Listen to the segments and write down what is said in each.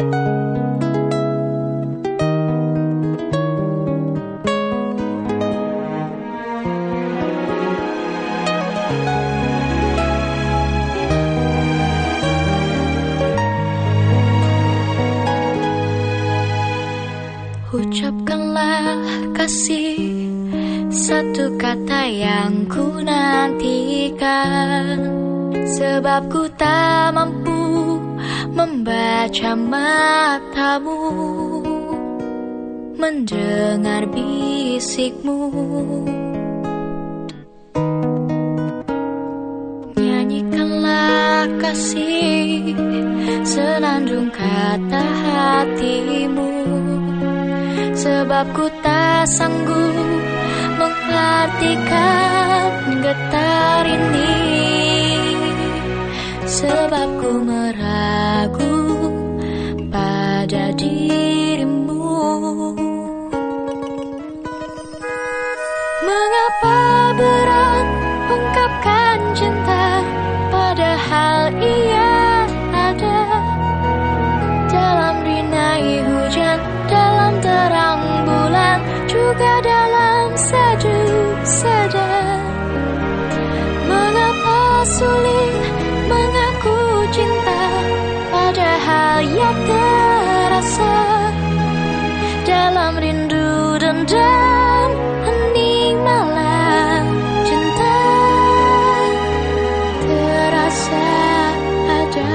Ucapkanlah kasih, satu kata yang ku nantikan, sebab ku tak mampu membaca matamu, mendengar bisikmu. Nyanyikanlah kasih, senandung kata hatimu, sebab ku tak sanggup mengartikan getar ini, sebab ku meragu pada dirimu. Mengapa berat ungkapkan cinta, padahal ia ada dalam rinai hujan, dalam terang bulan, juga dalam sejuk sedang. Mengapa sulit mengaku cinta, padahal ia terasa dalam rindu dendam hening malam. Cinta terasa ada.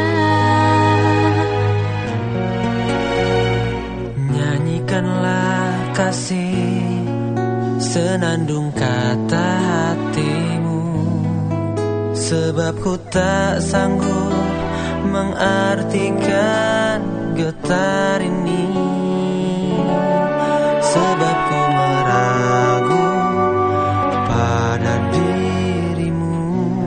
Nyanyikanlah kasih, senandung kata hatimu, sebab ku tak sanggup mengartikan getar ini, sebab ku meragu pada dirimu.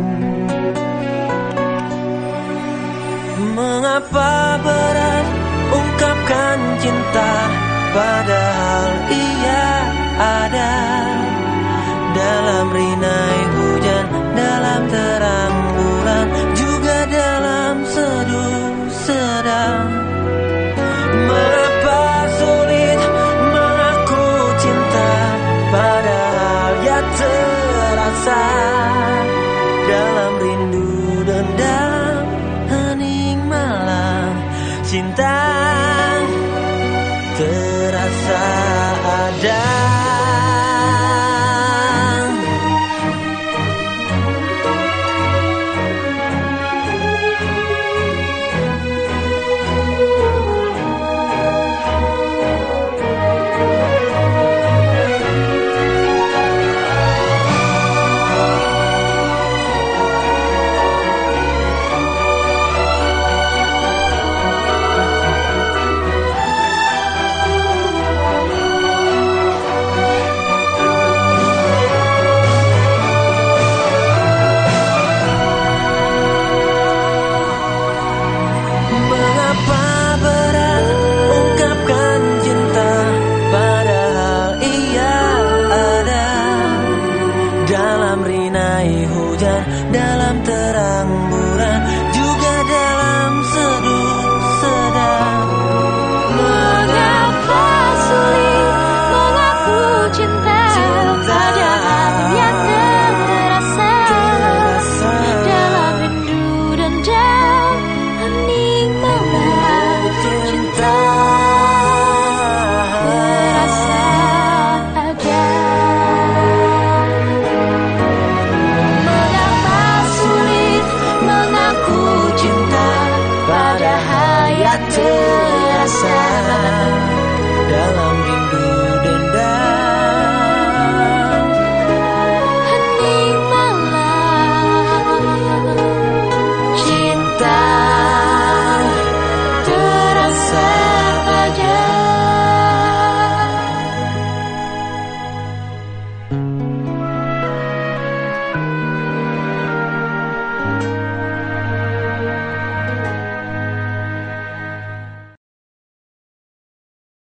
Mengapa berat ungkapkan cinta, padahal ia ada dalam rinai hujan, dalam terang bulan, juga dalam seduh sedang. Mengapa sulit mengaku cinta, padahal ia terasa dalam rindu dendam hening malam. Cinta